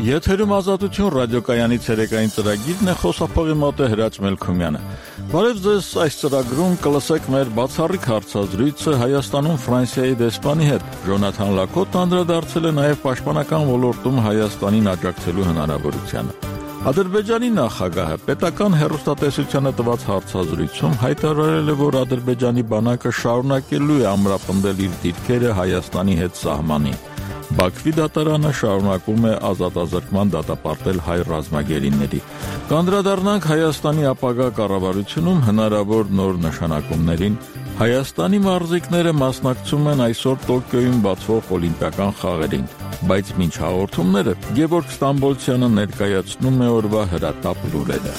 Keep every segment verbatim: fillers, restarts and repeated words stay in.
Եթերում Ազատություն ռադիոկայանի ցերեկային ծրագիրն է, խոսափողի մոտ է Հրաչ Մելքումյանը։ Բարև ձեզ, այս ծրագրում կլսեք մեր բացառիկ հարցազրույցը Հայաստանում Ֆրանսիայի դեսպանի հետ։ Ժոնաթան Լակոտն անդրադարձել է նաև պաշտպանական ոլորտում Հայաստանին աջակցելու հնարավորությանը։ Ադրբեջանի նախագահը պետական հեռուստատեսությանը տված հարցազրույցում հայտարարել է, որ Ադրբեջանի բանակը շարունակելու է ամրապնդել իր դիրքերը Հայաստանի հետ սահմանին։ Բաքվի դատարանը շարունակում է ազատազրկման դատապարտել հայ ռազմագերիների։ Կանդրադառնանք Հայաստանի ապագա կառավարությունում հնարավոր նոր նշանակումներին։ Հայաստանի մարզիկները մասնակցում են այսօր Տոկիոյում բացվող օլիմպիական խաղերին, բայց մինչ հաղորդումները Գևորգ Ստամբոլցյանը ներկայացնում է օրվա հրատապ լուրերը։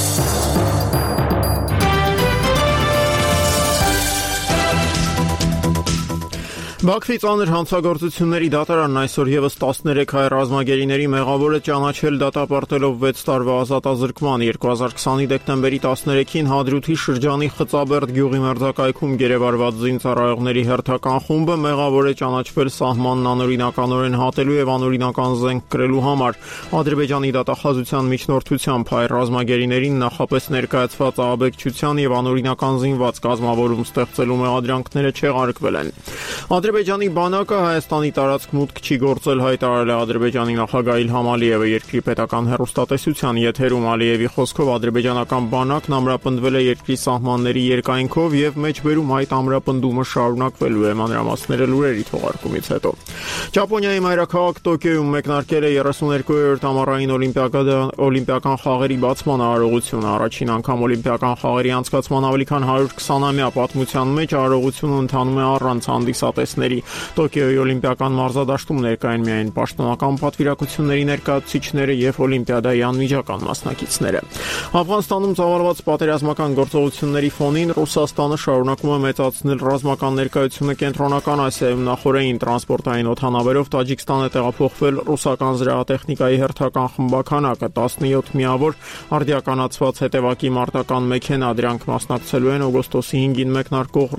Բաքվի ծանր հանցագործությունների դատարանն այսօր ևս տասներեք հայ ռազմագերիների մեղավոր է ճանաչել դատապարտելով վեց տարվա ազատազրկման։ երկու հազար քսանի դեկտեմբերի տասներեքին Հադրութի շրջանի Խծաբերդ գյուղի մերձակայքում գերեվարված զինծառայողների հերթական խումբը մեղավոր է ճանաչվել սահմանն անօրինականորեն հատելու եւ անօրինական զենք կրելու համար։ Ադրբեջանի դատախազության միջնորդությամբ հայ ռազմագերիներին նախապես ներկայացված ահաբեկչության եւ անօրինական զինված կազմավորում ստեղծելու մեղադրանքները չեղարկվել են։ Ադրբեջանի բանակը Հայաստանի տարածք մուտք չի գործել, հայտարարել է Ադրբեջանի նախագահ Իլհամ Ալիևը երկրի պետական հեռուստատեսության եթերում։ Ալիևի խոսքով ադրբեջանական բանակն ամրապնդվել է երկրի սահմանների երկայնքով եւ մեջբերում այդ ամրապնդումը շարունակվելու է։ Մանրամասները լուրերի թողարկումից հետո։ Ճապոնիայի մայրաքաղաք Տոկիոյում մեկնարկել է երեսուներկուերորդ ամառային օլիմպիական խաղերի բացման արարողությունը։ Առաջին անգամ օլիմպիական խաղերի անցկացման ավելի քան հարյուր քսանամյա պատմության մեջ արարողությունը ընթանում է առանց հանդիսատեսների։ Տոկիոյի օլիմպիական մարզադաշտում ներկա են միայն պաշտոնական պատվիրակությունների ներկայացուցիչները եւ օլիմպիադայի անմիջական մասնակիցները։ Աֆղանստանում ծավալված պատերազմական գործողությունների ֆոնին Ռուսաստանը շարունակում է մեծացնել ռազմական ներկայությունը Կենտրոնական Ասիայում։ Նախորդին տրանսպորտային օդանավերով Տաջիկստան է տեղափոխվել ռուսական զրահատեխնիկայի հերթական խմբականակը, տասնյոթ միավոր արդիականացված հետևակի մարտական մեքենա։ Դրանք մասնակցելու են օգոստոսի հինգին մեկնարկող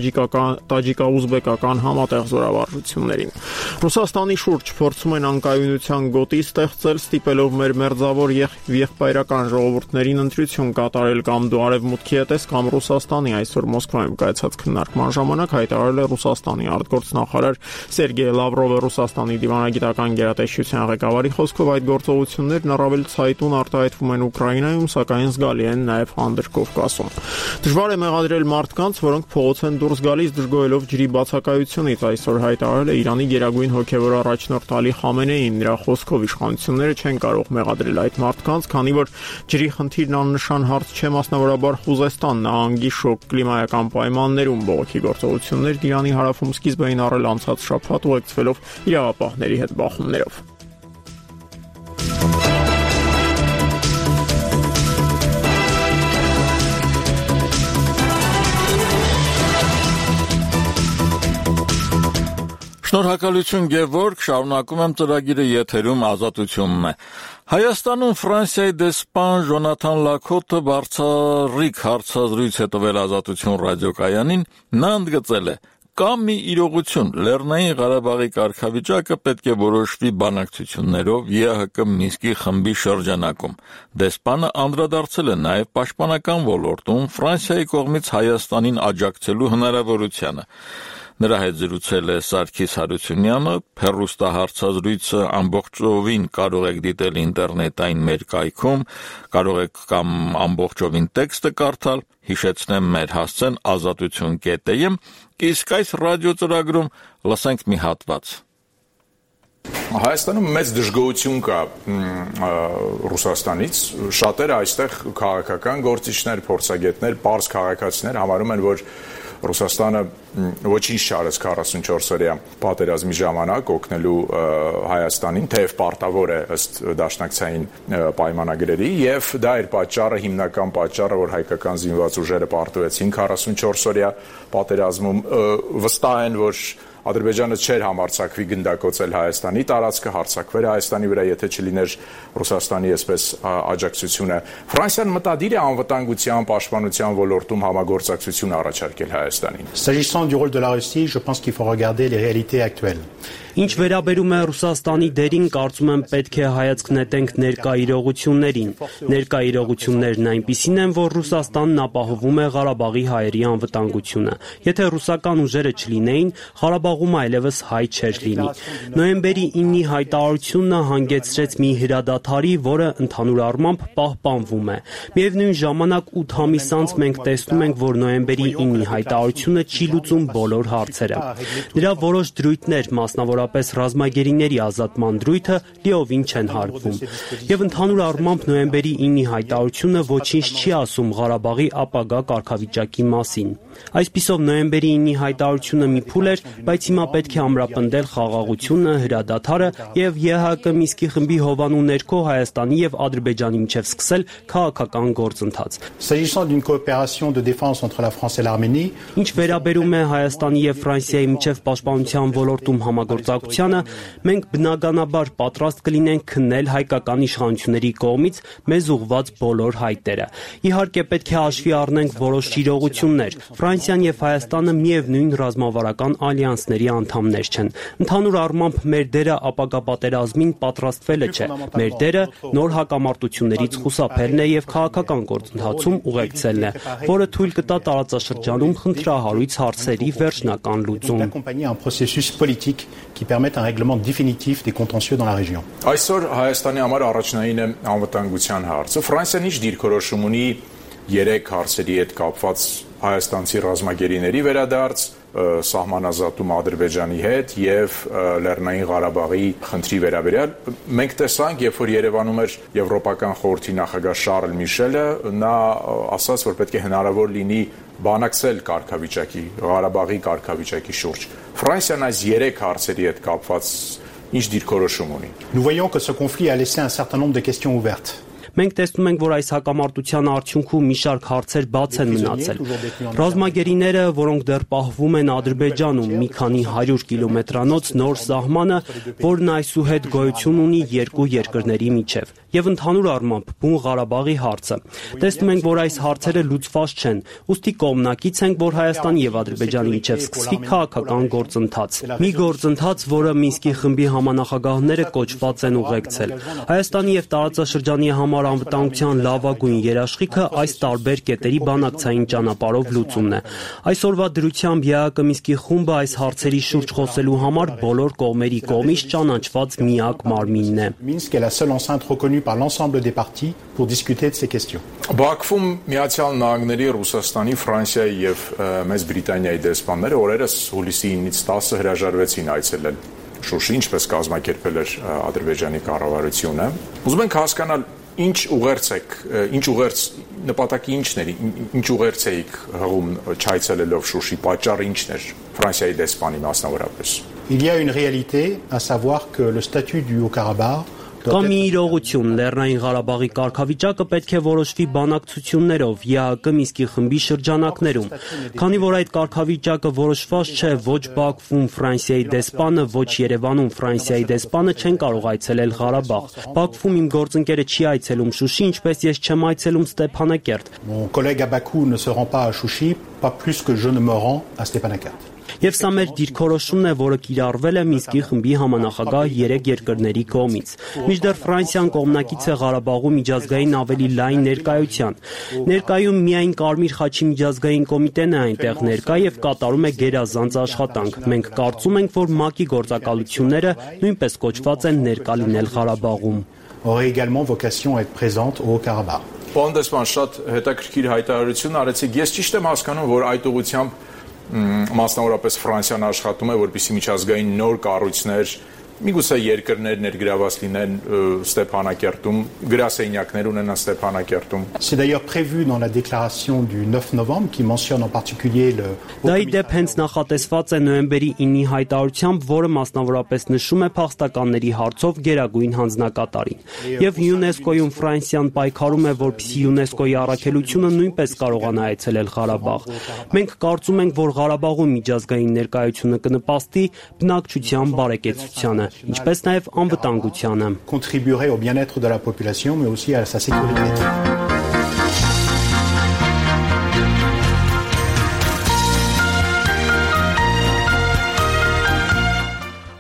ռուս-տաջիկա-ուզբեկական համատեղ զորավարժություններին։ Ռուսաստանի շուրջ փորձում են անկայունության գոտի ստեղծել, ստիպելով մեր մերձավոր եղբայրական ժողովուրդներին ընտրություն կատարել կամ դու արևմուտքի հետ ես, կամ Ռուսաստանի։ Այսօր Մոսկվայում կայացած քննարկման ժամանակ հայտարարել է Ռուսաստանի արտգործնախարար Սերգեյ Լավրովը։ Ռուսաստանի դիվանագիտական գերատեսչության ղեկավարի խոսքով այդ գործողություններն առավել ցայտուն արտահայտվում են Ուկրաինայում, սակայն զգալի են նաև Անդրկովկասում։ Դժվար է մեղադրել մարդկանց, որոնք փողոց են դուրս գալիս դժգոհելով ջրի բացակայությունից, այսօր հայտարարել է Իրանի գերագույն հոգևոր առաջնորդ Ալի Խամենեին։ Նրա խոսքով իշխանությունները չեն կարող մեղադրել այդ մարդկանց, քանի որ ջրի խնդիրն աննշան հարց չէ, մասնավորաբար Խուզեստան նահանգի շոկ կլիմայական պայմաններում։ Բողոքի գործողություններն Իրանի հարավում սկիզբ էին առել անցած շաբաթ, ուղեկցվելով իրավապահների հետ բախումներով։ Շնորհակալություն Գևորգ, շարունակում եմ ծրագիրը, եթերում Ազատությունն է։ Հայաստանում Ֆրանսիայի դեսպան Ժոնաթան Լակոտը բացառիկ հարցազրույց է տվել Ազատություն ռադիոկայանին։ Նա ընդգծել է. կա մի իրողություն, Լեռնային Ղարաբաղի կարգավիճակը պետք է որոշվի բանակցություններով ԵԱՀԿ Մինսկի խմբի շրջանակում։ Դեսպանը անդրադարձել է նաև պաշտպանական ոլորտում Ֆրանսիայի կողմից Հայաստանին աջակցելու հնարավորությանը։ Նրա հետ զրուցել է Սարգիս Հարությունյանը, հեռուստահարցազրույցը ամբողջովին կարող եք դիտել ինտերնետային մեր կայքում, կարող եք կամ ամբողջովին տեքստը կարդալ, հիշեցնեմ մեր հասցեն ազատություն կետ է, իսկ այս ռադիոծրագրում լսենք մի հատված։ Հայաստանում մեծ դժգոհություն կա Ռուսաստանից, շատերը այստեղ քաղաքական գործիչներ, փորձագետներ, պարզ քաղաքացիներ համարում են, որ Ռուսաստանը ոչինչ չարեց քառասունչորս օրյա պատերազմի ժամանակ օգնելու Հայաստանին, թեև պարտավոր է ըստ դաշնակցային պայմանագրերի, եւ դա էր պատճառը, հիմնական պատճառը, որ հայկական զինված ուժերը պարտվեցին քառասունչորս օրյա պատերազմում։ Վստահ են, որ Ադրբեջանը չէր համարձակվի գնդակոծել Հայաստանի տարածքը, հարձակվեր Հայաստանի վրա, եթե չլիներ Ռուսաստանի այսպես աջակցությունը։ Ֆրանսիան մտադիր է անվտանգության, պաշտպանության ոլորտում համագործակցություն առաջարկել Հայաստանին։ S'agissant du rôle de la Russie, je pense qu'il faut regarder les réalités actuelles. Ինչ վերաբերում է Ռուսաստանի դերին, կարծում եմ պետք է հայացք նետենք ներկա իրողություններին։ Ներկա իրողություններն այնպիսին են, որ Ռուսաստանն ապահովում է Ղարաբաղի հայերի անվտանգությունը։ Եթե ռուսական ուժերը չլինեին, Ղարաբաղում այլևս հայ չէր լինի։ Նոյեմբերի իննի հայտարարությունը հանգեցրեց մի հրադադարի, որը ընդհանուր առմամբ պահպանվում է։ Միևնույն ժամանակ ութ ամիս անց մենք տեսնում ենք, որ նոյեմբերի իննի հայտարարությունը չի լուծում բոլոր հարցերը։ Դրա որոշ դրույթներ, մասնավորապես ռազմագերիների ազատման դրույթը, լիովին չեն հարգվում։ Եվ ընդհանուր առմամբ նոյեմբերի իննի հայտարարությունը ոչինչ չի ասում Ղարաբաղի ապագա կարգավիճակի մասին։ Այսպիսով նոյեմբերի իննի հայտարարությունը մի փուլ էր, բայց հիմա պետք է ամրապնդել խաղաղությունը, հրադադարը եւ ԵՀԿ Մինսկի խմբի հովանու ներքո Հայաստանի եւ Ադրբեջանի միջև սկսել քաղաքական գործընթաց։ Ինչ վերաբերում է Հայաստանի եւ Ֆրանսիայի միջև պաշտպանության ոլորտում համագործակցությանը, մենք բնականաբար պատրաստ կլինենք քննել հայկական իշխանությունների կողմից մեզ ուղղված բոլոր հայտերը։ Իհարկե պետք է հաշվի առնենք որոշ իրողություններ։ Ֆրանսիան եւ Հայաստանը միևնույն ռազմավարական ալյանսների անդամներ չեն։ Ընդհանուր առմամբ մեր դերը ապագա պատերազմին պատրաստվելը չէ։ Մեր դերը նոր հակամարտություններից խուսափելն է եւ քաղաքական գործընթացում ուղեկցելն է, որը թույլ կտա տարածաշրջանում խնդրահարույց հարցերի վերջնական լուծում։ Այսօր Հայաստանի համար առաջնային է անվտանգության հարցը։ Ֆրանսիան ինչ դիրքորոշում ունի երեք հարցերի հետ կապված հայաստանցի ռազմագերիների վերադարձ, սահմանազատում Ադրբեջանի հետ եւ Լեռնային Ղարաբաղի խնդրի վերաբերյալ։ Մենք տեսանք, երբ որ Երևանում էր Եվրոպական խորհրդի նախագահ Շարլ Միշելը, նա ասաց, որ պետք է հնարավոր լինի բանակցել կարգավիճակի, Ղարաբաղի կարգավիճակի շուրջ։ Ֆրանսիան այս երեք հարցերի հետ կապված ինչ դիրքորոշում ունի։ Nous voyons que ce conflit a laissé un certain nombre de questions ouvertes. Մենք տեսնում ենք, որ այս հակամարտության արդյունքում մի շարք հարցեր բաց են մնացել։ Ռազմագերիները, որոնք դեռ պահվում են Ադրբեջանում, մի քանի հարյուր կիլոմետրանոց նոր սահմանը, որն այսուհետ գոյություն ունի երկու երկրների միջև, եւ ընդհանուր առմամբ բուն Ղարաբաղի հարցը։ Տեսնում ենք, որ այս հարցերը լուծված չեն, ուստի կողմնակից ենք, որ Հայաստանի եւ Ադրբեջանի միջև սկսվի քաղաքական գործընթաց։ Մի գործընթաց, որը Մինսկի խմբի համանախագահները կոչված են ուղեկցել։ Հայաստանի եւ տարածաշրջանի համար անվտանգության լավագույն երաշխիքը այս տարբեր կետերի բանակցային ճանապարհով լուծումն է։ Այսօրվա դրությամբ ԵԱՀԿ Մինսկի խումբը այս հարցերի շուրջ խոսելու համար բոլոր կողմերի կողմից ճանաչված միակ մարմինն է։ Minsk est la seule enceinte reconnue par l'ensemble des parties pour discuter de ces questions. Բաքվում Միացյալ Նահանգների, Ռուսաստանի, Ֆրանսիայի եւ Մեծ Բրիտանիայի դեսպանները օրերս հուլիսի ինից տասը հրաժարվեցին այցելել Շուշի, ինչպես կազմակերպել էր Ադրբեջանի կառավարությունը։ Ուզում ենք հասկանալ ինչ ուղերձ եք, ինչ ուղերձ նպատակի ինչն էր, ինչ ուղերձ եք հղում չայցելելով Շուշի, պատճառը ինչն էր Ֆրանսիայի դեսպանի մասնավորապես։ Il y a une réalité, à savoir que le statut du Haut-Karabakh Կա մի իրողություն, Լեռնային Ղարաբաղի կարգավիճակը պետք է որոշվի բանակցություններով ԵԱՀԿ Մինսկի խմբի շրջանակներում։ Քանի որ այդ կարգավիճակը որոշված չէ, ոչ Բաքվում Ֆրանսիայի դեսպանը, ոչ Երևանում Ֆրանսիայի դեսպանը չեն կարող այցելել Ղարաբաղ։ Բաքվում իմ գործընկերը չի այցելում Շուշի, ինչպես ես չեմ այցելում Ստեփանակերտ։ Mon collègue à Bakou ne se rend pas à Chouchi, pas plus que je ne me rends à Stepanakert. Եվ սա մեր դիրքորոշումն է, որը կիրառվել է Մինսկի խմբի համանախագահ երեք երկրների կողմից։ Մինչդեռ Ֆրանսիան կողմնակից է Ղարաբաղում միջազգային ավելի լայն ներկայության։ Ներկայում միայն Կարմիր խաչի միջազգային կոմիտեն է այնտեղ ներկա եւ կատարում է գերազանց աշխատանք։ Մենք կարծում ենք, որ ՄԱԿ-ի գործակալությունները նույնպես կոչված են ներկա լինել Ղարաբաղում։ Aurait également vocation à être présente au Haut-Karabakh. Պարոն դեսպան, շատ հետաքրքիր հայտարարություն արեցիք։ Ես ճիշտ եմ հասկանում, որ այդ ուղղությամբ մասնավորապես Ֆրանսիան աշխատում է, որպեսզի միջազգային նոր կառույցներ, միգուցե երկրներ ներգրաված լինեն Ստեփանակերտում, գրասենյակներ ունենան Ստեփանակերտում։ C'est d'ailleurs prévu dans la déclaration du neuf novembre qui mentionne en particulier le Դա ի դեպ հենց նախատեսված է նոյեմբերի իննի հայտարարությամբ, որը մասնավորապես նշում է փախստականների հարցով գերագույն հանձնակատարին։ Եվ ՅՈՒՆԵՍԿՕ-ում Ֆրանսիան պայքարում է, որպեսզի ՅՈՒՆԵՍԿՕ-ի առաքելությունը նույնպես կարողանա այցելել Ղարաբաղ։ Մենք կարծում ենք, որ Ղարաբաղում միջազգային ներկայությունը կնպաստի բնակչության բարեկեցությանը, ինչպես նաև անվտանգությանը։ contribuerait au bien-être de la population mais aussi à sa sécurité.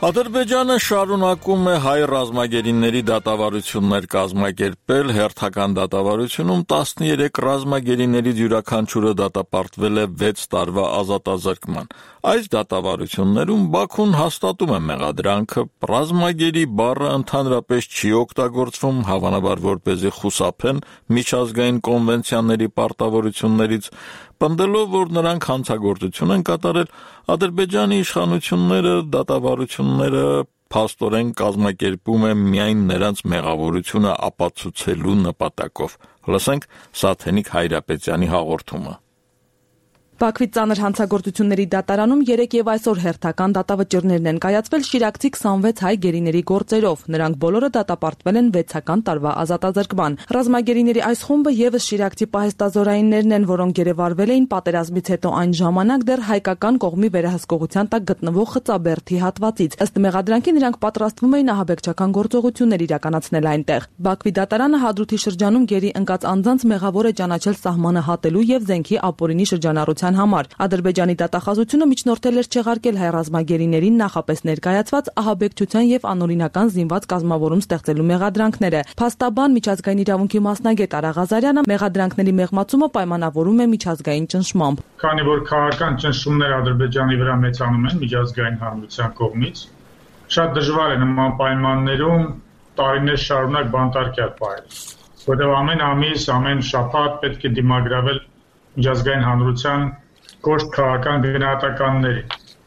Ադրբեջանը շարունակում է հայ ռազմագերիների դատավարություններ կազմակերպել, հերթական դատավարությունում տասներեք ռազմագերիներից յուրաքանչյուրը դատապարտվել է վեց տարվա ազատազրկման։ Այս դատավարություններում Բաքուն հաստատում է մեղադրանքը, ռազմագերի բառը ընդհանրապես չի օգտագործվում, հավանաբար որպեսզի խուսափեն միջազգային կոնվենցիաների պարտավորություններից, պնդելով, որ նրանք հանցագործություն են կատարել, Ադրբեջանի իշխանությունները դատավարությունները փաստորեն կազմակերպում է միայն նրանց մեղավորությունը ապացուցելու նպատակով։ Լսենք Սաթենիկ Հայրապետյանի հաղորդումը։ Բաքվի ծանր հանցագործությունների դատարանում երեկ եւ այսօր հերթական դատավճիռներն են կայացվել շիրակցի քսանվեց հայ գերիների գործերով։ Նրանք բոլորը դատապարտվել են վեցական տարվա ազատազրկման։ Ռազմագերիների այս խումբը եւս շիրակցի պահեստազորայիններն են, որոնք գերեվարվել էին պատերազմից հետո այն ժամանակ դեռ հայկական կողմի վերահսկողության տակ գտնվող Խծաբերդի հատվածից։ Ըստ մեղադրանքի նրանք պատրաստվում էին ահաբեկչական գործողություններ իրականացնել այնտեղ։ Բաքվի դատարանը Հադրութի շրջանում գերի ընկած անձանց մեղավոր է ճանաչել սահմանը հատելու եւ զենքի ապօրինի շրջանառության համար։ Ադրբեջանի դատախազությունը միջնորդել էր չեղարկել հայ ռազմագերիներին նախապես ներկայացված ահաբեկչության եւ անօրինական զինված կազմավորում ստեղծելու մեղադրանքները։ Փաստաբան միջազգային իրավունքի մասնագետ Արա Ղազարյանը մեղադրանքների մեղմացումը պայմանավորում է միջազգային ճնշմամբ։ Քանի որ քաղաքական ճնշումներ Ադրբեջանի վրա մեծանում են միջազգային հանրության կողմից, շատ դժվար է նման պայմաններում տարիներ շարունակ բանտարկյալ պահել, որտեղ ամեն ամիս, ամեն շաբաթ պետք է դիմագրավել միջազգային հանրության կոշտ քաղաքական գնահատականների։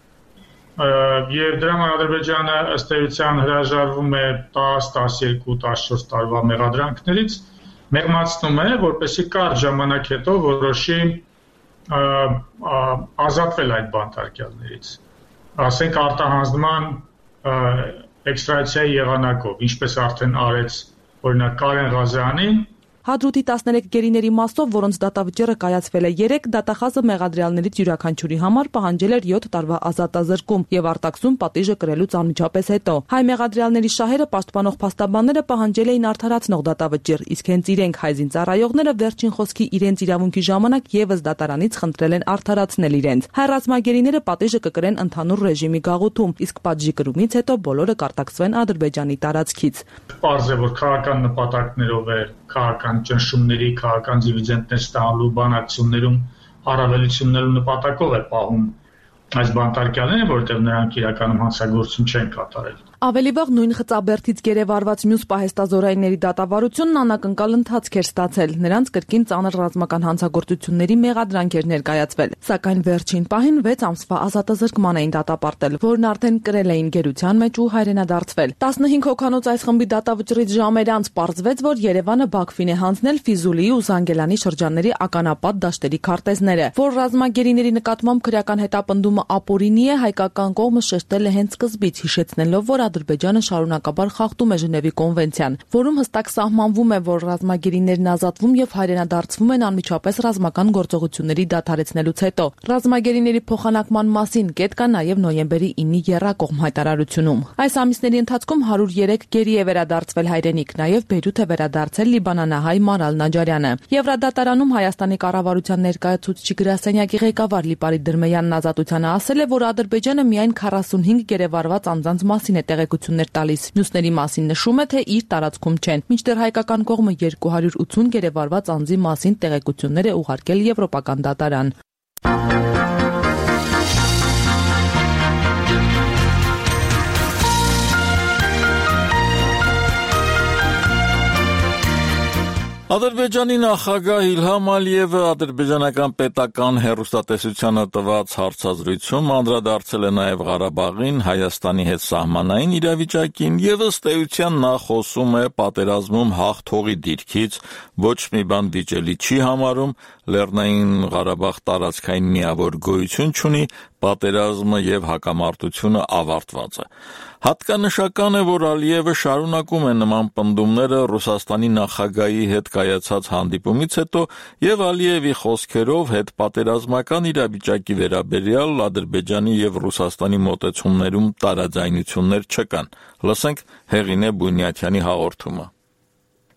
Եվ դրա համար Ադրբեջանը ըստ էության հրաժարվում է տասը, տասներկու, տասնչորս տարվա մեղադրանքներից, մեղմացնում է, որպեսզի կարճ ժամանակ հետո որոշի ազատվել այդ բանտարկյալներից։ Ասենք արտահանձնման էքստրադիցիայի եղանակով, ինչպես արդեն արեց օրինակ Կարեն Ղազարյանին, Հադրութի տասներեք գերիների մասով, որոնց դատավճիռը կայացվել է երեք, դատախազը մեղադրյալներից յուրաքանչյուրի համար պահանջել էր յոթ տարվա ազատազրկում եւ արտաքսում պատիժը կրելուց անմիջապես հետո։ Հայ մեղադրյալների շահերը պաշտպանող փաստաբանները պահանջել էին արդարացնող դատավճիռ, իսկ հենց իրենք հայ զինծառայողները վերջին խոսքի իրենց իրավունքի ժամանակ եւս դատարանից խնդրել են արդարացնել իրենց։ Հայ ռազմագերիները պատիժը կկրեն ընդհանուր ռեժիմի գաղութում, իսկ պատժի կրումից հետո բոլորը կարտաքսվեն Ադրբեջանի տարածքից։ Պարզ է, որ քաղաքական նպատակներով է քաղաքական ճնշումների, քաղաքական դիվիդենտներ ստանալու բանակցություններում առավելություններու նպատակով է պահում այս բանտարկյալները, որտեղ նրանք իրականում հանցագործություն չեն կատարել։ Ավելի վաղ նույն Խծաբերդից գերեվարված մյուս պահեստազորայինների դատավարությունն անակնկալ ընթացք էր ստացել։ Նրանց կրկին ծանր ռազմական հանցագործությունների մեղադրանք էր ներկայացվել, սակայն վերջին պահին վեց ամսվա ազատազրկման էին դատապարտել, որն արդեն կրել էին գերության մեջ ու հայրենադարձվել։ տասնհինգ հոգանոց այս խմբի դատավճռից ժամեր անց պարզվեց, որ Երևանը Բաքվին է հանձնել Ֆիզուլիի ու Զանգելանի շրջանների ականապատ դաշտերի քարտեզները, որ ռազմագերիների նկատմամբ քրեական հետապնդումը ապօրինի է, հայկական կողմը շեշտել է հենց սկզբից, հիշեցնելով, որ Ադրբեջանը շարունակաբար խախտում է Ժնևի կոնվենցիան, որում հստակ սահմանվում է, որ ռազմագերիներն ազատվում եւ հայրենադարձվում են անմիջապես ռազմական գործողությունների դադարեցնելուց հետո։ Ռազմագերիների փոխանակման մասին կետ կա նաեւ նոյեմբերի ինի եռակողմ հայտարարությունում։ Այս ամիսների ընթացքում հարյուր երեք գերի է վերադարձվել հայրենիք, նաեւ Բեյրութ է վերադարձել լիբանանահայ Մարալ Նաջարյանը։ Եվրադատարանում Հայաստանի կառավարության ներկայացուցիչ գրասենյակի ղեկավար Լիպարիտ Դրմեյանն ազատությանը ասել է, որ Ադրբեջանը միայն քառասունհինգ գերեվարված անձանց մասին է տեղեկություններ տալիս։ Մյուսների մասին նշում է, թե իր տարածքում չեն, մինչդեռ հայկական կողմը երկու հարյուր ութուն գերեվարված անձի մասին տեղեկություններ է ուղարկել Եվրոպական դատարան։ Ադրբեջանի նախագահ Իլհամ Ալիևը ադրբեջանական պետական հեռուստատեսությանը տված հարցազրույցում անդրադարձել է նաև Ղարաբաղին, Հայաստանի հետ սահմանային իրավիճակին եւ ըստ էության նա խոսում է պատերազմում հաղթողի դիրքից, ոչ մի բան վիճելի չի համարում, Լեռնային Ղարաբաղ տարածքային միավոր գոյություն չունի, պատերազմը եւ հակամարտությունը ավարտված է։ Հատկանշական է, որ Ալիևը շարունակում է նման պնդումները Ռուսաստանի նախագահի հետ կայացած հանդիպումից հետո եւ Ալիևի խոսքերով հետպատերազմական իրավիճակի վերաբերյալ Ադրբեջանի եւ Ռուսաստանի մոտեցումներում տարաձայնություններ չկան։ Լսենք Հեղինե Բունյաթյանի հաղորդումը։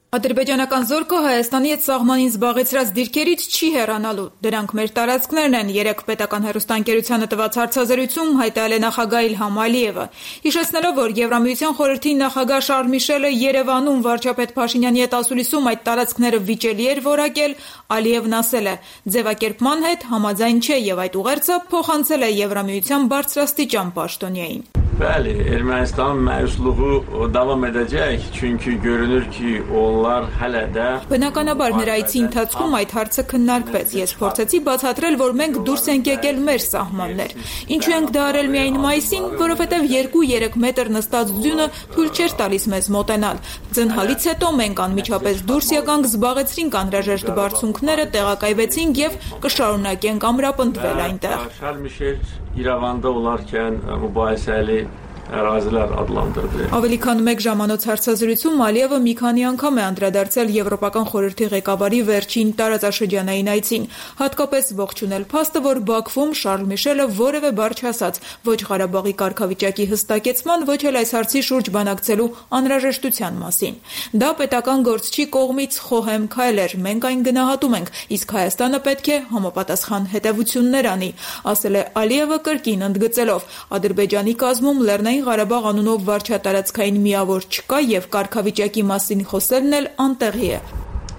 Ադրբեջանական զորքը Հայաստանի հետ սահմանին զբաղեցրած դիրքերից չի հեռանալու։ Դրանք մեր տարածքներն են, երեք պետական հեռուստաընկերությանը տված հարցազրույցում հայտարարել է նախագահ Իլհամ Ալիևը։ Հիշեցնելով, որ Եվրամիության խորհրդի նախագահ Շարլ Միշելը Երևանում վարչապետ Փաշինյանի հետ ասուլիսում այդ տարածքները վիճելի էր որակել, Ալիևն ասել է. ձևակերպման հետ համաձայն չէ եւ այդ ուղերձը փոխանցել է Եվրամիության բարձրաստիճան պաշտոնյային։ Bəli, Ermənistan məyusluğu davam edəcək, çünki görünür ki, onlar hələ də Բնականաբար նրա այցի ընթացքում այդ հարցը քննարկվեց։ Ես փորձեցի բացատրել, որ մենք դուրս ենք եկել մեր սահմաններ։ Ինչու ենք դա արել միայն մայիսին, որովհետև երկու-երեք մետր նստած ձյունը թույլ չէր տալիս մեզ մոտենալ։ Ձնհալից հետո մենք անմիջապես դուրս եկանք, զբաղեցրինք անհրաժեşտ բարձունքները, տեղակայվեցինք եւ կշարունակենք ամրապնդվել այնտեղ։ Şarl Michel İrəvanda olarkən mübahisəli ərazilər adlandırdı. Ավելի քան մեկ ժամանոց հարցազրույցում Ալիևը մի քանի անգամ է անդրադարձել Եվրոպական խորհրդի ղեկավարի վերջին տարածաշրջանային այցին, հատկապես ողջունել փաստը, որ Բաքվում Շարլ Միշելը որևէ բառ չասաց ոչ Ղարաբաղի կարգավիճակի հստակեցման, ոչ էլ այս հարցի շուրջ բանակցելու անհրաժեշտության մասին։ Դա պետական գործչի կողմից խոհեմ քայլ էր, մենք այն գնահատում ենք, իսկ Հայաստանը պետք է համապատասխան հետևություններ անի, ասել է Ալիևը կրկին ընդգծելով, Ադրբեջանի կազմում Լեռնային Ղարաբաղ անունով վարչատարածքային միավոր չկա եւ կարգավիճակի մասին խոսելն էլ անտեղի է։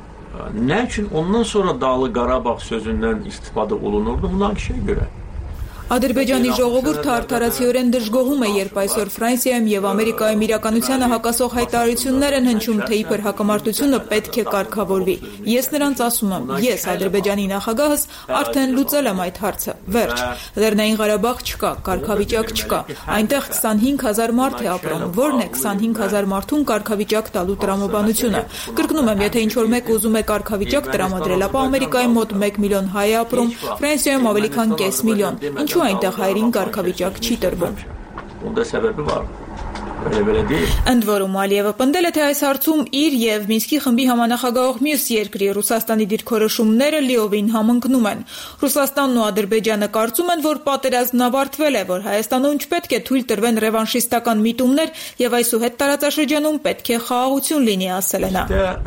Nə üçün ondan sonra Dağlıq Qarabağ sözündən istifadə olunurdu münaqişəyə görə? Ադրբեջանի ժողովուրդը արդարացիորեն դժգոհում է, երբ այսօր Ֆրանսիայում եւ Ամերիկայում իրականությանը հակասող հայտարարություններ են հնչում, թե իբր հակամարտությունը պետք է կարգավորվի։ Ես նրանց ասում եմ, ես Ադրբեջանի նախագահս արդեն լուծել եմ այդ հարցը։ Վերջ։ Լեռնային Ղարաբաղ չկա, կարգավիճակ չկա։ Այնտեղ քսանհինգ հազար մարդ է ապրում։ Որն է քսանհինգ հազար մարդուն կարգավիճակ տալու տրամաբանությունը։ Կրկնում եմ, եթե ինչ-որ մեկ ուզում է կարգավիճակ տրամադրել, ապա Ամերիկայում մոտ մեկ միլիոն հայ է ապրում, Ֆրանսիայում ավելի քան կես միլիոն։ Ինչու այնտեղ հայերին կարգավիճակ չի տրվում։ Ոնდა səbəbi var. Belə belə deyil. Ընդ որում Ալիևը պնդել է, թե այս հարցում իր եւ Մինսկի խմբի համանախագահող մյուս երկրի Ռուսաստանի դիրքորոշումները լիովին համընկնում են։ Ռուսաստանն ու Ադրբեջանը կարծում են, որ պատերազմն ավարտվել է, որ Հայաստանում չպետք է թույլ տրվեն ռևանշիստական միտումներ եւ այսուհետ տարածաշրջանում պետք է խաղաղություն լինի, ասել է նա։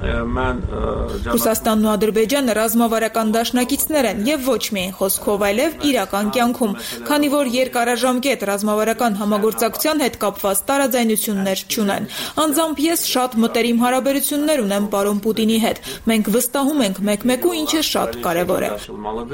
Ռուսաստանն ու Ադրբեջանը ռազմավարական դաշնակիցներ են եւ ոչ միայն խոսքով, այլև իրական կյանքում, քանի որ երկարաժամկետ ռազմավարական համագործակցության հետ կապված տարաձայնություններ չունեն։ Անձամբ ես շատ մտերիմ հարաբերություններ ունեմ պարոն Պուտինի հետ։ Մենք վստահում ենք մեկ-մեկու, ինչը շատ կարևոր է։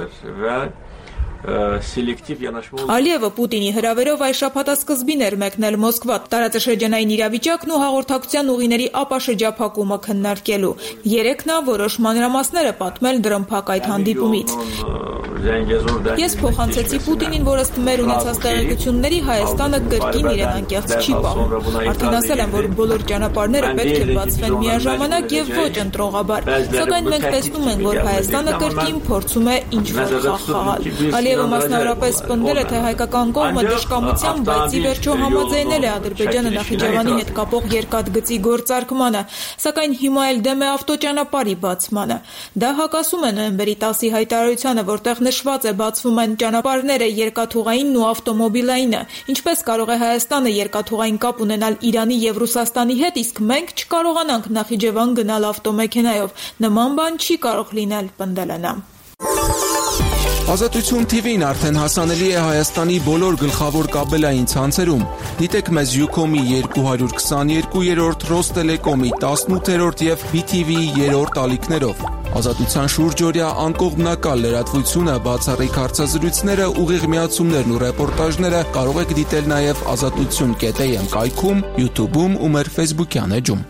Ալիևը Պուտինի հրավերով այս շաբաթասկզբին էր մեկնել Մոսկվա տարածաշրջանային իրավիճակն ու հաղորդակցության ուղիների ապաշրջափակումը քննարկելու։ Երեկ նա որոշ մանրամասներ է պատմել դրամփակ այդ հանդիպումից։ Ես փոխանցեցի Պուտինին, որ ըստ մեր ունեցած տեղեկությունների Հայաստանը կրկին իրեն անկեղծ չի պահում։ Արդեն ասել եմ, որ բոլոր ճանապարհները պետք է բացվեն միաժամանակ եւ ոչ ընտրողաբար։ Սակայն մենք տեսնում ենք, որ Հայաստանը կրկին փորձում է ինչ-որ խաղ խաղալ։ Ալիևը մասնավորապես պնդել է, թե հայկական կողմը դժկամությամբ, բայց ի վերջո համաձայնել է Ադրբեջանը Նախիջևանի հետ կապող երկաթգծի գործարկմանը, սակայն հիմա էլ դեմ է ավտոճանապարհի բացմանը։ Դա հակասում է նոյեմբերի տասի հայտարարությանը, որտեղ նշված է բացվում են ճանապարհները երկաթուղայինն ու ավտոմոբիլայինը։ Ինչպես կարող է Հայաստանը երկաթուղային կապ ունենալ Իրանի եւ Ռուսաստանի հետ, իսկ մենք չկարողանանք Նախիջևան գնալ ավտոմեքենայով։ Նման բան չի կարող լինել, պնդել է նա։ Ազատություն Թի Վին արդեն հասանելի է Հայաստանի բոլոր գլխավոր կաբելային ցանցերում։ Դիտեք մեզ Յուքոմի երկու հարյուր քսաներկուերորդ, Ռոստելեկոմի տասնութերորդ եւ Բի Թի Վիի երրորդ ալիքներով։ Ազատության շուրջօրյա անկողմնակալ լրատվությունը, բացառիկ հարցազրույցները, ուղիղ միացումներն ու ռեպորտաժները կարող եք դիտել նաեւ ազատություն կետ էյ էմ կայքում, YouTube-ում ու մեր Facebook-յան էջում։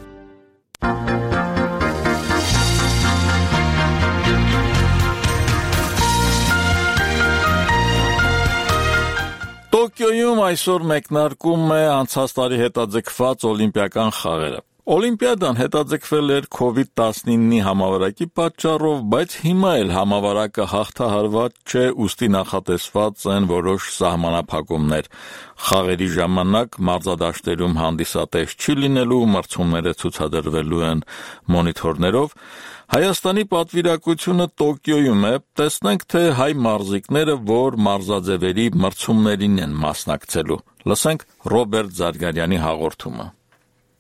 Տոկիոյում այսօր մեկնարկում է անցած տարի հետաձգված օլիմպիական խաղերը։ Օլիմպիադան հետաձգվել էր քովիդ տասնինի համավարակի պատճառով, բայց հիմա էլ համավարակը հաղթահարված չէ, ուստի նախատեսված են որոշ սահմանափակումներ։ Խաղերի ժամանակ մարզադաշտերում հանդիսատես չի լինելու, մրցումները ցուցադրվելու են մոնիթորներով։ Հայաստանի պատվիրակությունը Տոկիոյում է, տեսնենք, թե հայ մարզիկները որ մարզաձևերի մրցումներին են մասնակցելու։ Լսենք Ռոբերտ Զարգարյանի հաղորդումը։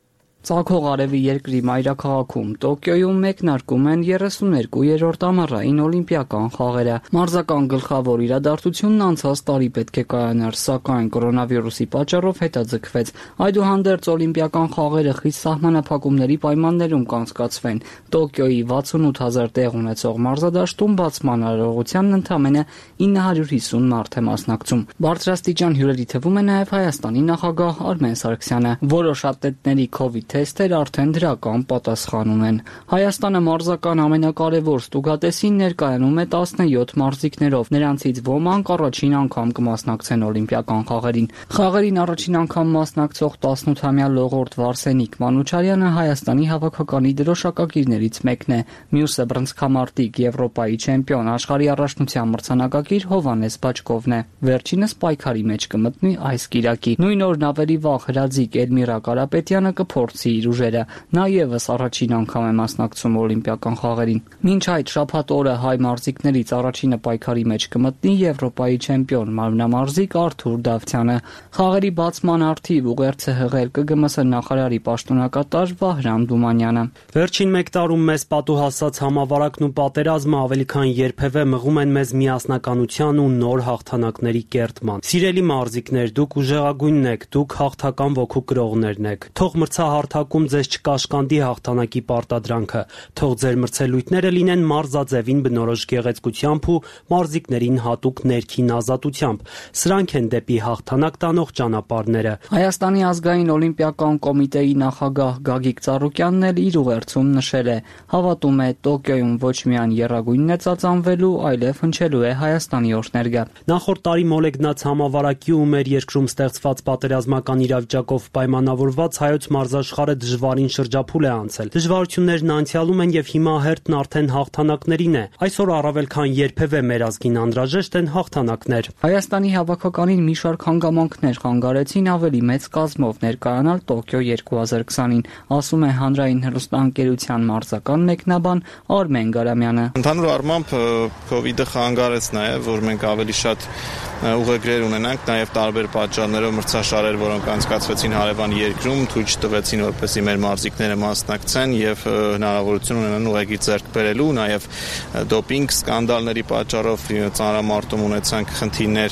Ծագող արևի երկրի մայրաքաղաքում Տոկիոյում մեկնարկում են երեսուներկուերորդ ամառային օլիմպիական խաղերը։ Մարզական գլխավոր իրադարձությունն անցած տարի պետք է կայանար, սակայն կորոնավիրուսի պատճառով հետաձգվեց։ Այդուհանդերձ օլիմպիական խաղերը խիստ սահմանափակումների պայմաններում կանցկացվեն։ Տոկիոյի վաթսունութ հազար տեղ ունեցող մարզադաշտում բացման արարողությանն ընդամենը ինը հարյուր հիսուն մարդ է մասնակցում։ Բարձրաստիճան հյուրերի թվում է նաև Հայաստանի նախագահ Արմեն Սարգսյանը։ Որոշ ատլետների քովիդ թեստեր արդեն դրական պատասխան ունեն։ Հայաստանը մարզական ամենակարևոր ստուգատեսին ներկայանում է տասնյոթ մարզիկներով։ Նրանցից ոմանք առաջին անգամ կմասնակցեն օլիմպիական խաղերին։ Խաղերին առաջին անգամ մասնակցող տասնութամյա լողորդ Վարսենիկ Մանուչարյանը Հայաստանի հավաքականի դրոշակակիրներից մեկն է։ Մյուսը բռնցքամարտիկ Եվրոպայի չեմպիոն, աշխարհի առաջնության մրցանակակիր Հովհաննես Բաչկովն է։ Վերջինս պայքարի մեջ կմտնի այս կիրակի։ Նույն օրն ավելի վաղ հրաձիկ Էլմիրա Կարապետյանը կփորձի իր ուժերը։ Նա ևս առաջին անգամ է մասնակցում օլիմպիական խաղերին։ Մինչ այդ շաբաթ օրը հայ մարզիկներից առաջինը պայքարի մեջ կմտնի Եվրոպայի չեմպիոն մարմնամարզիկ Արթուր Դավթյանը։ Խաղերի բացման առթիվ ուղերձ է հղել Կ Գ M S նախարարի պաշտոնակատար Վահրամ Դումանյանը։ Վերջին մեկ տարում մեզ պատուհասած համավարակն ու պատերազմը ավելի քան երբևէ մղում են մեզ միասնականության ու նոր հաղթանակների կերտման։ Սիրելի մարզիկներ, դուք ուժեղագույնն եք, դուք հաղթական ոգու կրողներն եք։ Թող մրցահարթակում ձեզ չկաշկանդի հաղթանակի պարտադրանքը, թող ձեր մրցելույթները լինեն մարզաձևին բնորոշ գեղեցկությամբ ու մարզիկներին հատուկ ներքին ազատությամբ։ Սրանք են դեպի հաղթանակ տանող ճանապարհները։ Հայաստանի ազգային օլիմպիական կոմիտեի նախագահ Գագիկ Ծառուկյանն էլ իր ուղերձում նշել է. հավատում է Տոկիոյում ոչ միայն եռագույնն է ծածանվելու, այլև հնչելու է Հայաստանի օրհներգը։ Նախորդ տարի մոլեգնած համավարակի ու մեր երկրում ստեղծված պատերազմական իրավիճակով պայմանավորված հայոց մարզաշխարհը դժվարին շրջափուլ է անցել։ Դժվարություններն անցյալում են եւ հիմա հերթն արդեն հաղթանակներին է։ Այսօր առավել քան երբևէ մեր ազգին անհրաժեշտ են հաղթանակներ։ Հայաստանի հավաքականին մի շարք հանգամանքներ խանգարեցին ավելի մեծ կազմով ներկայանալ Տոկիո երկու հազար քսանին, ասում է Հանրային հեռուստաընկերության մարզական մեկնաբան Արմեն Գարամյանը։ Ընդհանուր առմամբ քովիդը խանգարեց նաեւ, որ մենք ավելի շատ ուղեգրեր ունենանք, նաև տարբեր պատճառներով մրցաշարեր, որոնք անցկացվեցին հարևան երկրում, թույլ չտվեցին, որպեսզի մեր մարզիկները մասնակցեն եւ հնարավորություն ունենան ուղեգիր ձեռք բերելու, նաև դոպինգ սկանդալների պատճառով ծանրամարտում ունեցանք խնդիրներ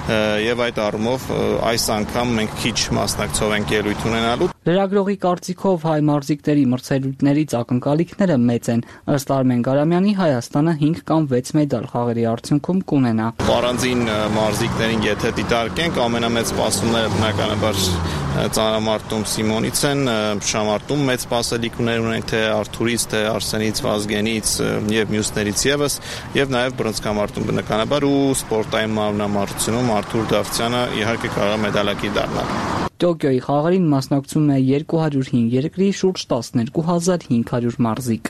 եւ այդ առումով այս անգամ մենք քիչ մասնակցող ենք ելույթ ունենալու։ Լրագրողի կարծիքով հայ մարզիկների մրցելույթներից ակնկալիքները մեծ են։ Ըստ Արմեն Գարամյանի Հայաստանը հինգ կամ վեց մեդալ խաղերի արդյունքում կունենա։ Առանձին մարզիկներին եթե դիտարկենք, ամենամեծ սպասումները բնականաբար ծանրամարտում Սիմոնից են, շամարտում մեծ սպասելիքներ ունենք թե Արթուրից, թե Արսենից, Վազգենից եւ մյուսներից եւս, եւ նաեւ բռնցքամարտում բնականաբար ու սպորտային մարմնամարզությունում Արթուր Դավթյանը իհարկե կարող է մեդալակիր դառնալ։ Տոկիոյի խաղերին մասնակցում է երկու հարյուր հինգ երկրի շուրջ տասներկու հազար հինգ հարյուր մարզիկ։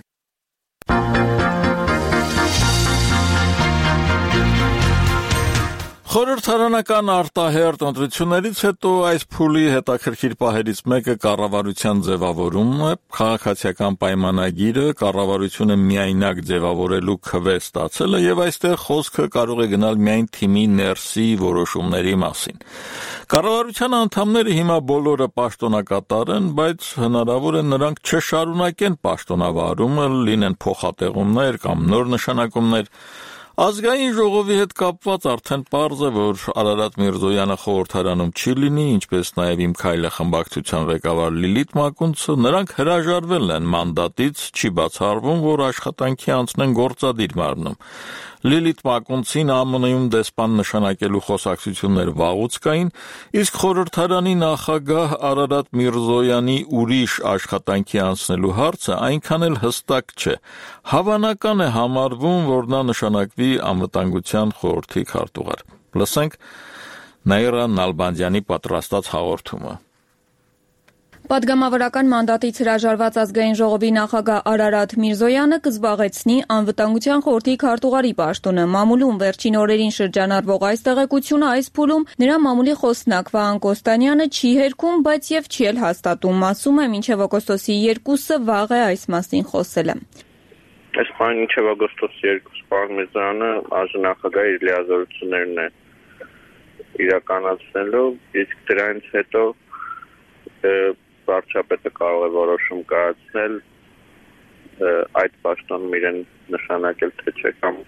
Խորհրդարանական արտահերտ ընտրություններից հետո այս փուլի հետաքրքիր պահերից մեկը կառավարության ձևավորումն է։ Քաղաքացիական պայմանագիրը կառավարությունը միայնակ ձևավորելու քվե ստացել է եւ այստեղ խոսքը կարող է գնալ միայն թիմի ներսի որոշումների մասին։ Կառավարության անդամները հիմա բոլորը պաշտոնակատար են, բայց հնարավոր է նրանք չշարունակեն պաշտոնավարումը, լինեն փոխատեղումներ կամ նոր նշանակումներ։ Ազգային ժողովի հետ կապված արդեն պարզ է, որ Արարատ Միրզոյանը խորհրդարանում չի լինի, ինչպես նաև Իմ քայլը խմբակցության ղեկավար Լիլիթ Մակունցը, նրանք հրաժարվել են մանդատից, չի բացառվում, որ աշխատանքի անցնեն գործադիր մարմնում։ Լիլիթ Մակունցին Ա Մ Ն-ում դեսպան նշանակելու խոսակցություններ վաղուց կային, իսկ խորհրդարանի նախագահ Արարատ Միրզոյանի ուրիշ աշխատանքի անցնելու հարցը այնքան էլ հստակ չէ։ Հավանական է համարվում, որ նա նշանակվի անվտանգության խորհրդի քարտուղար։ Լսենք Նաիրա Նալբանդյանի պատրաստած հաղորդումը։ Պատգամավորական մանդատից հրաժարված ազգային ժողովի նախագահ Արարատ Միրզոյանը կզբաղեցնի անվտանգության խորհրդի քարտուղարի պաշտոնը։ Մամուլում վերջին օրերին շրջանառվող այս տեղեկությունը այս փուլում նրա մամուլի խոսնակ Վահան Կոստանյանը չի հերքում, բայց եւ չի էլ հաստատում, ասում է մինչեւ օգոստոսի երկուսը վաղ է այս մասին խոսելը։ Այս բանը մինչեւ օգոստոսի երկուս պարոն Միրզոյանը արժանախագահի իր լիազորություններն է իրականացնելու, իսկ դրանից հետո վարչապետը կարող է որոշում կայացնել այդ պաշտոնում իրեն նշանակել թե չէ կամ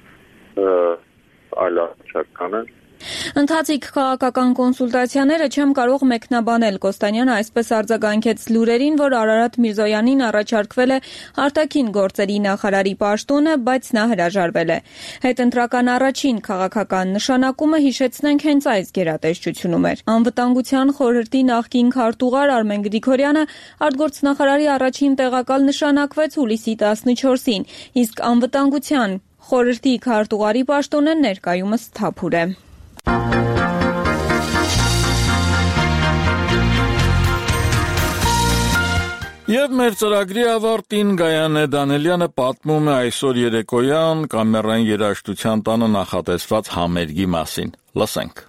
այլ առաջարկ անել։ Ընթացիկ քաղաքական կոնսուլտացիաները չեմ կարող մեկնաբանել, Կոստանյանը այսպես արձագանքեց լուրերին, որ Արարատ Միրզոյանին առաջարկվել է արտաքին գործերի նախարարի պաշտոնը, բայց նա հրաժարվել է։ Հետընտրական առաջին քաղաքական նշանակումը, հիշեցնենք, հենց այս գերատեսչությունում էր։ Անվտանգության խորհրդի նախկին քարտուղար Արմեն Գրիգորյանը արտգործնախարարի առաջին տեղակալ նշանակվեց հուլիսի տասնչորսին, իսկ անվտանգության խորհրդի քարտուղարի պաշտոնը ներկայումս թափուր է։ Եվ մեր ծրագրի ավարտին Գայանե Դանելյանը պատմում է այսօր երեկոյան կամերային երաժշտության տանը նախատեսված համերգի մասին։ Լսենք։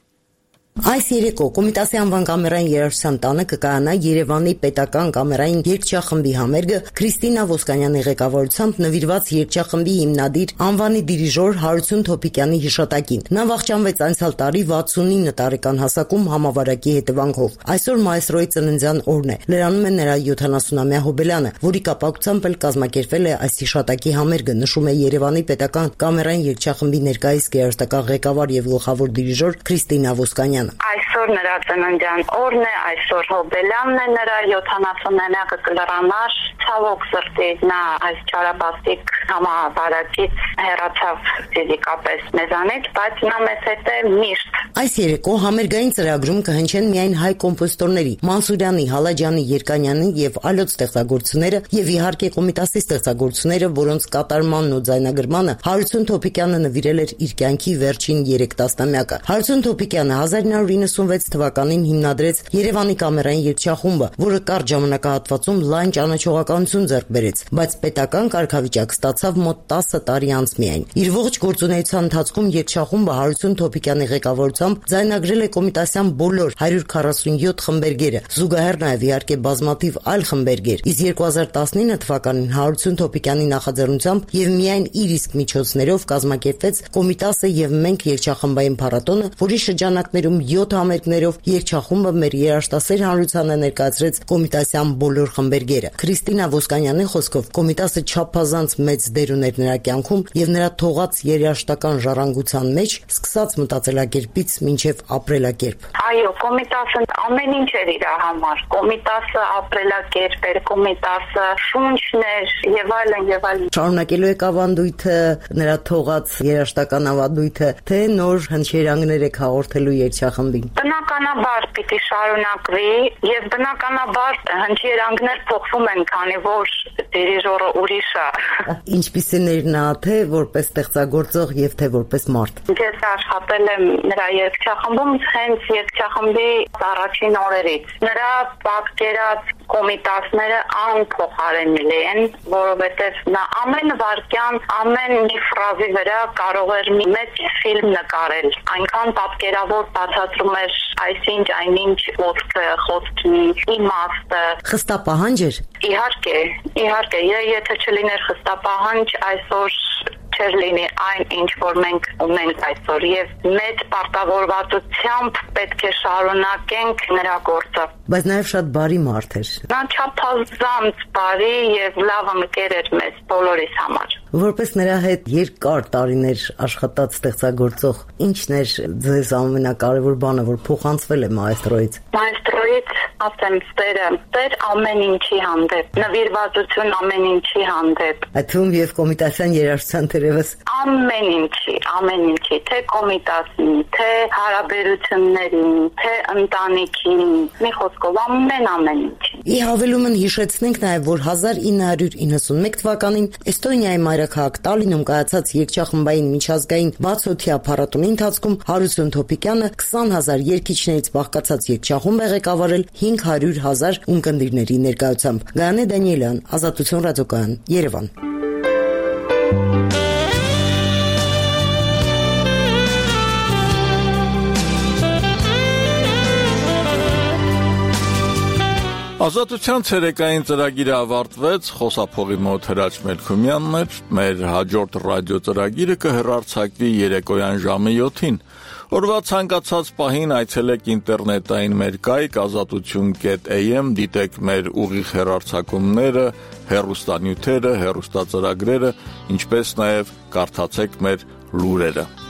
Այս երեկո Կոմիտասի անվան կամերային երաժշտության տանը կկայանա Երևանի պետական կամերային երգչախմբի համերգը Քրիստինա Ոսկանյանի ղեկավարությամբ նվիրված երգչախմբի հիմնադիր անվանի դիրիժոր Հարություն Թոփիկյանի հիշատակին։ Նա վախճանվեց անցյալ տարի վաթսունինը տարեկան հասակում համավարակի հետևանքով։ Այսօր մայստրոյի ծննդյան օրն է։ Լրանում է նրա յոթանասունամյա հոբելյանը, որի կապակցությամբ էլ կազմակերպվել է այս հիշատակի համերգը, նշում է Երևանի պետական կամերային երգչախմբի ներկայիս գերարշտական ղեկավար եւ գլխավոր դիրիժոր Քրիստինա Ոսկանյանը։ Այսօր նրա ծննդյան օրն է, այսօր հոբելյանն է նրա յոթանասունամյակը կլրանար, ցավոք սրտի նա այս չարաբաստիկ համավարակից հեռացավ ֆիզիկապես մեզանից, բայց նա մեզ հետ է միշտ։ Այս երեկո համերգային ծրագրում կհնչեն միայն հայ կոմպոզիտորների Մանսուրյանի, Հալաջյանի, Երկանյանի եւ այլոց ստեղծագործությունները եւ իհարկե Կոմիտասի ստեղծագործությունները, որոնց կատարմանն ու ձայնագրմանը Հարություն Թոփիկյանը նվիրել էր իր կյանքի վերջին երեք տասնամյակը։ Հարություն Թոփիկյանը հազար ինը հարյուր իննսունվեց թվականին հիմնադրեց Երևանի կամերային երգչախումբը, որը կարճ ժամանակահատվածում լայն ճանաչողականություն ձեռք բերեց, բայց պետական կարգավիճակ ստացավ մոտ տասը տարի անց միայն։ Իր ողջ գործունեության ընթացքում երգչախումբը Հարություն Թոփիկյանի ղեկավարությամբ ձայնագրել է կոմիտասյան բոլոր հարյուր քառասունյոթ խմբերգերը, զուգահեռ նաև իհարկե բազմաթիվ այլ խմբերգեր։ Իսկ երկու հազար տասնինը թվականին Հարություն Թոփիկյանի նախաձեռնությամբ եւ միայն իր իսկ միջոցներով կազմակերպվեց Կոմիտասը եւ մենք երգչախմբային փառատոնը, որի շրջանակներում յոթ համերգներով երգչախումբը մեր երաժշտասեր հանրությանը ներկայացրեց կոմիտասյան բոլոր խմբերգերը։ Քրիստինա Ոսկանյանի խոսքով կոմիտասը չափազանց մեծ դեր ուներ նրա կյանքում եւ նրա թողած երաժշտական ժառանգության մեջ, սկսած մտածելակերպից մինչեւ ապրելակերպ։ Այո, կոմիտասը ամեն ինչ էր իր համար։ Կոմիտասը ապրելակերպ էր, կոմիտասը շունչն էր եւ այլն եւ այլն։ Շարունակելու եք ավանդույթը, նրա թողած երաժշտական ավանդույթը, թե նոր հնչերանգներ եք հաղորդելու երգչախմբին։ Բնականաբար պիտի շարունակվի եւ բնականաբար հնչերանգներ փոխվում են, քանի որ դիրիժորը ուրիշ է։ Ինչպիսին էր նա, թե որպես ստեղծագործող եւ թե որպես մարդ։ Ես աշխատել եմ նրա երգչախմբում հենց երգչախմբի առաջին օրերից։ Նրա պատկերած կոմիտասները անփոխարինելի են, որովհետեւ նա ամեն վարքյան, ամեն մի ֆրազի վրա կարող էր մի մեծ ֆիլմ նկարել։ Այնքան պատկերավոր բացատրում էր այսինչ այնինչ խոսքը, խոսքի իմաստը։ Խստապահանջ էր։ Իհարկե, իհարկե, եթե չլիներ խստապահանջ, այսօր չէր լինի այն, ինչ որ մենք ունենք այսօր եւ մեծ պարտավորվածությամբ պետք է շարունակենք նրա գործը։ Բայց նաեւ շատ բարի մարդ էր։ Նա չափազանց բարի եւ լավ ընկեր էր մեզ բոլորիս համար։ Որպես նրա հետ երկար տարիներ աշխատած ստեղծագործող, ի՞նչն էր ձեզ ամենակարևոր բանը, որ փոխանցվել է մայստրոյից։ Մայստրոյից ասեմ ստերը, ստեր ամեն ինչի հանդեպ, նվիրվածություն ամեն ինչի հանդեպ։ Այդ թվում եւ կոմիտասյան երաժշտության թերևս ամեն ինչի, ամեն ինչի, թե կոմիտասին, թե հարաբերություններին, թե ընտանիքին, մի խոսքով ամեն ամեն ինչի։ Ի հավելումն հիշեցնենք նաեւ, որ հազար ինը հարյուր իննսունմեկ թվականին Էստոնիայի մայրաքաղաք Տալինում կայացած երգչախմբային միջազգային բացօթյա փառատոնի ընթացքում Հարություն Թոփիկյանը քսան հազար երգիչներից բաղկացած երգչախումբ է ղեկավարել հինգ հարյուր հազար ունկնդիրների ներկայությամբ։ Գայանե Դանիելյան, Ազատություն ռադիոկայան, Երևան։ Ազատության ցերեկային ծրագիրը ավարտվեց, խոսափողի մոտ Հրաչ Մելքումյանն էր, մեր հաջորդ ռադիո ծրագիրը կհեռարձակվի երեկոյան ժամը յոթին։ Օրվա ցանկացած պահին այցելեք ինտերնետային մեր կայք ազատություն կետ a m, դիտեք մեր ուղիղ հեռարձակումները, հեռուստանյութերը, հեռուստածրագրերը, ինչպես նաև կարդացեք մեր լուրերը։